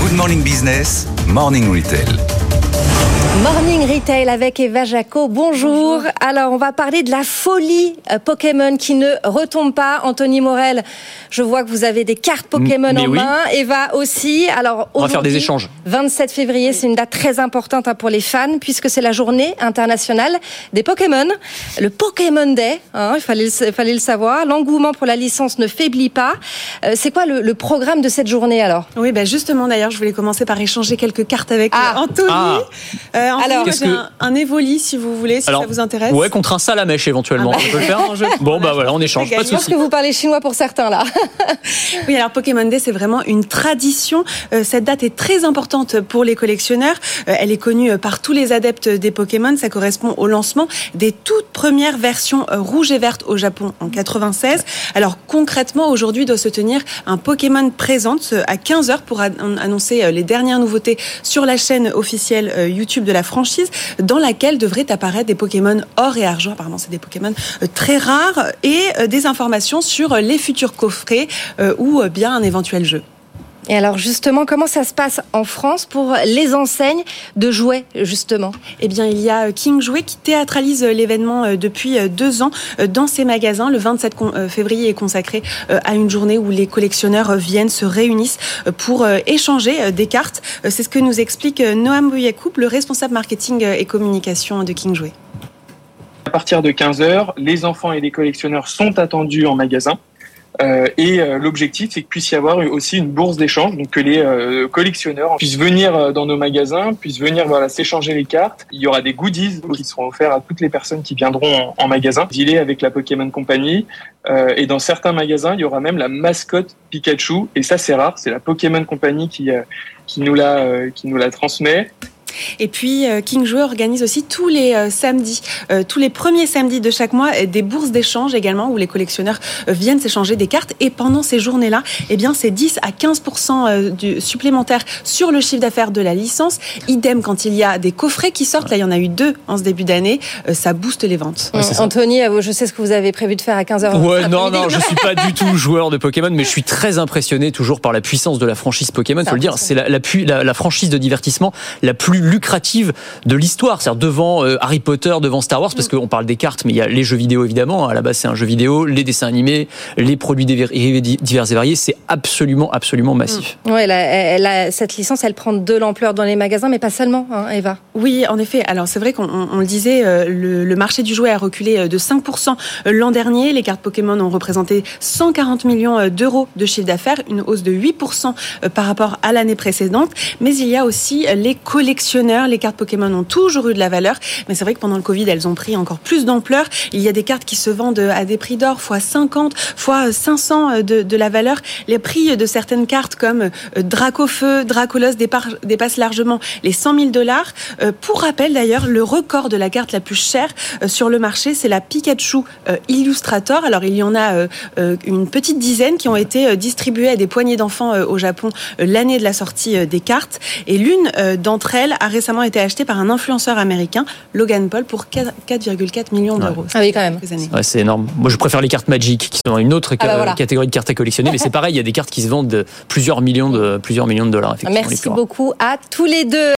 Good Morning Business, Morning Retail. Morning Retail avec Eva Jaco. Bonjour. Alors, on va parler de la folie Pokémon qui ne retombe pas. Anthony Morel, je vois que vous avez des cartes Pokémon en main. Eva aussi. Alors, on va faire des échanges. 27 février, c'est une date très importante pour les fans puisque c'est la journée internationale des Pokémon. Le Pokémon Day, il fallait le savoir. L'engouement pour la licence ne faiblit pas. C'est quoi le programme de cette journée alors ? Oui, justement d'ailleurs, je voulais commencer par échanger quelques cartes avec Anthony. Alors, j'ai un Evoli, si vous voulez, si ça vous intéresse. Ouais, contre un Salamèche éventuellement. On peut le faire. Bon, voilà, on échange. Pas de souci. Je pense que vous parlez chinois pour certains là. Oui, alors Pokémon Day, c'est vraiment une tradition. Cette date est très importante pour les collectionneurs. Elle est connue par tous les adeptes des Pokémon. Ça correspond au lancement des toutes premières versions rouges et vertes au Japon en 96. Alors concrètement, aujourd'hui doit se tenir un Pokémon Presents à 15h pour annoncer les dernières nouveautés sur la chaîne officielle YouTube de la franchise, dans laquelle devraient apparaître des Pokémon or et argent. Apparemment, c'est des Pokémon très rares et des informations sur les futurs coffrets ou bien un éventuel jeu. Et alors justement, comment ça se passe en France pour les enseignes de jouets justement ? Eh bien, il y a King Jouet qui théâtralise l'événement depuis 2 ans dans ses magasins. Le 27 février est consacré à une journée où les collectionneurs se réunissent pour échanger des cartes. C'est ce que nous explique Noam Bouyakoub, le responsable marketing et communication de King Jouet. À partir de 15h, les enfants et les collectionneurs sont attendus en magasin. Et l'objectif, c'est qu'il puisse y avoir aussi une bourse d'échange, donc que les collectionneurs puissent venir dans nos magasins, puissent venir s'échanger les cartes. Il y aura des goodies qui seront offerts à toutes les personnes qui viendront en magasin, dealer avec la Pokémon Company. Et dans certains magasins, il y aura même la mascotte Pikachu. Et ça, c'est rare, c'est la Pokémon Company qui nous la transmet. Et puis, King Jouet organise aussi tous les samedis, tous les premiers samedis de chaque mois, des bourses d'échange également, où les collectionneurs viennent s'échanger des cartes. Et pendant ces journées-là, c'est 10 à 15% supplémentaires sur le chiffre d'affaires de la licence. Idem quand il y a des coffrets qui sortent. Là, il y en a eu 2 en ce début d'année. Ça booste les ventes. Anthony, je sais ce que vous avez prévu de faire à 15h. Ouais, non, je suis pas du tout joueur de Pokémon, mais je suis très impressionné toujours par la puissance de la franchise Pokémon. Faut le dire, c'est la franchise de divertissement la plus lucrative de l'histoire, c'est-à-dire devant Harry Potter, devant Star Wars, parce qu'on parle des cartes, mais il y a les jeux vidéo évidemment, à la base c'est un jeu vidéo, les dessins animés, les produits divers et variés, c'est absolument massif. Ouais, cette licence, elle prend de l'ampleur dans les magasins, mais pas seulement, Eva. Oui, en effet, alors c'est vrai qu'on le disait, le marché du jouet a reculé de 5% l'an dernier, les cartes Pokémon ont représenté 140 millions d'euros de chiffre d'affaires, une hausse de 8% par rapport à l'année précédente, mais il y a aussi les collectionneurs. Les cartes Pokémon ont toujours eu de la valeur, mais c'est vrai que pendant le Covid, elles ont pris encore plus d'ampleur. Il y a des cartes qui se vendent à des prix d'or, fois 50, fois 500 de la valeur. Les prix de certaines cartes comme Dracofeu, Dracolos dépassent largement les $100,000. Pour rappel d'ailleurs, le record de la carte la plus chère sur le marché, c'est la Pikachu Illustrator. Alors il y en a une petite dizaine qui ont été distribuées à des poignées d'enfants au Japon l'année de la sortie des cartes. Et l'une d'entre elles a récemment été acheté par un influenceur américain, Logan Paul, pour 4,4 millions d'euros. Ah oui, quand même. Ouais, c'est énorme. Moi, je préfère les cartes Magic, qui sont une autre catégorie de cartes à collectionner, mais c'est pareil, il y a des cartes qui se vendent de plusieurs millions de dollars. Merci beaucoup à tous les deux.